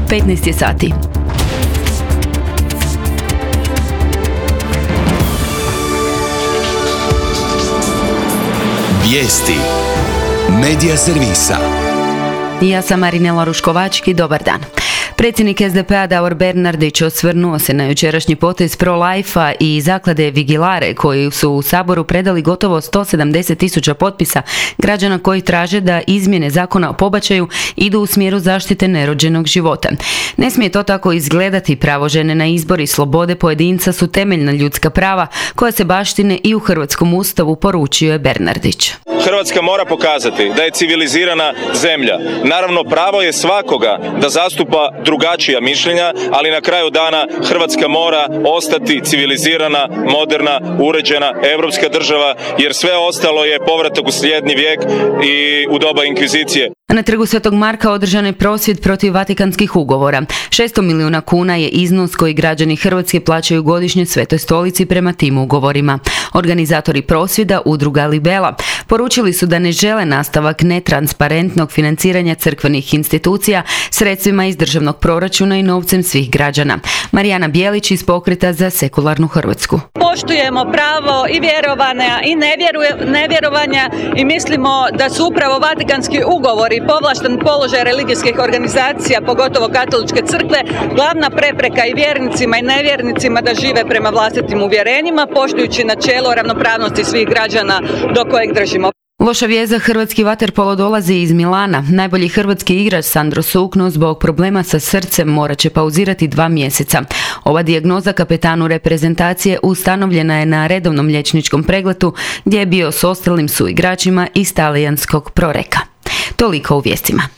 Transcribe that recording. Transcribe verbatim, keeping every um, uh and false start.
petnaest je sati. Vijesti Medija servisa. Ja sam Marinela Ruškovački, dobar dan. Predsjednik es de pe a Davor Bernardić osvrnuo se na jučerašnji potez Pro-Life-a i zaklade Vigilare koji su u Saboru predali gotovo sto sedamdeset tisuća potpisa građana koji traže da izmjene zakona o pobačaju idu u smjeru zaštite nerođenog života. Ne smije to tako izgledati, pravo žene na izbor i slobode pojedinca su temeljna ljudska prava koja se baštine i u Hrvatskom ustavu, poručio je Bernardić. Hrvatska mora pokazati da je civilizirana zemlja. Naravno, pravo je svakoga da zastupa drugačija mišljenja, ali na kraju dana Hrvatska mora ostati civilizirana, moderna, uređena, europska država, jer sve ostalo je povratak u slijedni vijek i u doba inkvizicije. Na trgu Svetog Marka održan je prosvjed protiv Vatikanskih ugovora. šesto milijuna kuna je iznos koji građani Hrvatske plaćaju godišnje Svetoj stolici prema tim ugovorima. Organizatori prosvjeda, udruga Libela, poručili su da ne žele nastavak netransparentnog financiranja crkvenih institucija sredstvima iz državnog proračuna i novcem svih građana. Marijana Bijelić iz Pokreta za sekularnu Hrvatsku. Poštujemo pravo i vjerovanja i nevjeru, nevjerovanja i mislimo da su upravo Vatikanski ugovori i povlašten položaj religijskih organizacija, pogotovo katoličke crkve, glavna prepreka i vjernicima i nevjernicima da žive prema vlastitim uvjerenjima, poštujući načelo ravnopravnosti svih građana do kojeg držimo. Loša vijest za hrvatski vaterpolo dolazi iz Milana. Najbolji hrvatski igrač Sandro Sukno zbog problema sa srcem morat će pauzirati dva mjeseca. Ova dijagnoza kapetanu reprezentacije ustanovljena je na redovnom liječničkom pregledu gdje je bio s ostalim suigračima iz talijanskog Proreka. Toliko u vijestima.